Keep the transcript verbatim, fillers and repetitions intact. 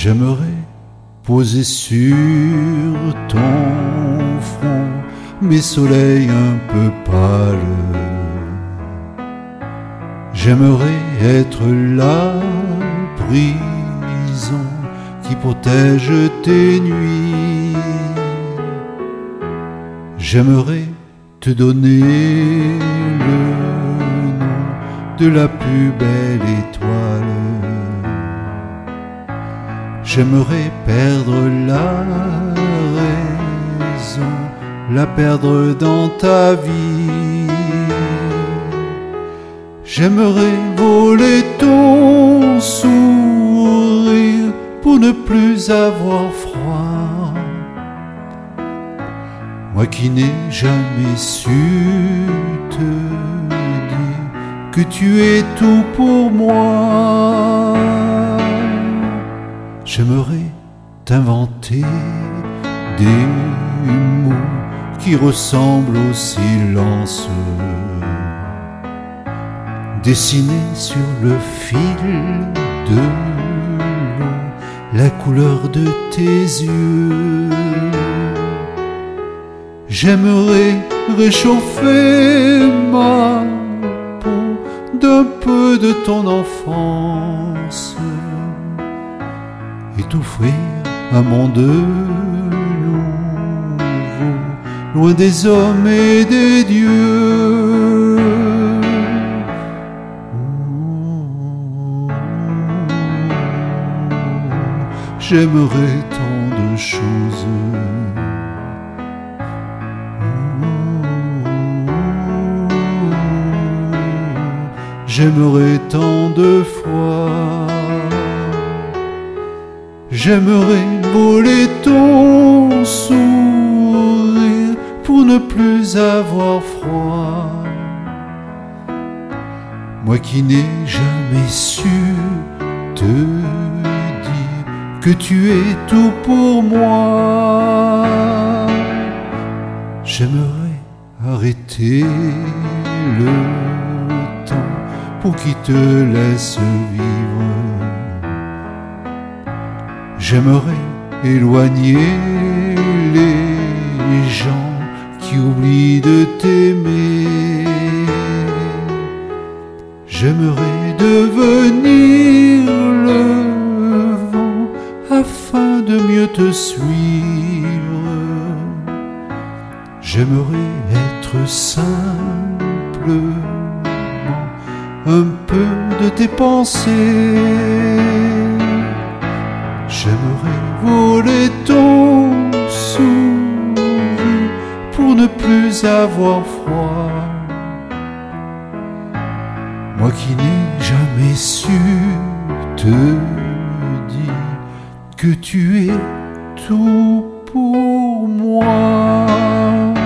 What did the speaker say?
J'aimerais poser sur ton front mes soleils un peu pâles. J'aimerais être la prison qui protège tes nuits. J'aimerais te donner le nom de la plus belle étoile. J'aimerais perdre la raison, la perdre dans ta vie. J'aimerais voler ton sourire pour ne plus avoir froid. Moi qui n'ai jamais su te dire que tu es tout pour moi. J'aimerais t'inventer des mots qui ressemblent au silence, dessiner sur le fil de l'eau la couleur de tes yeux. J'aimerais réchauffer ma peau d'un peu de ton enfance et t'offrir un monde nouveau, loin des hommes et des dieux. J'aimerais tant de choses. J'aimerais tant de fois. J'aimerais voler ton sourire pour ne plus avoir froid. Moi qui n'ai jamais su te dire que tu es tout pour moi. J'aimerais arrêter le temps pour qu'il te laisse vivre. J'aimerais éloigner les gens qui oublient de t'aimer. J'aimerais devenir le vent afin de mieux te suivre. J'aimerais être simplement un peu de tes pensées. J'aimerais voler ton sourire pour ne plus avoir froid. Moi qui n'ai jamais su te dire que tu es tout pour moi.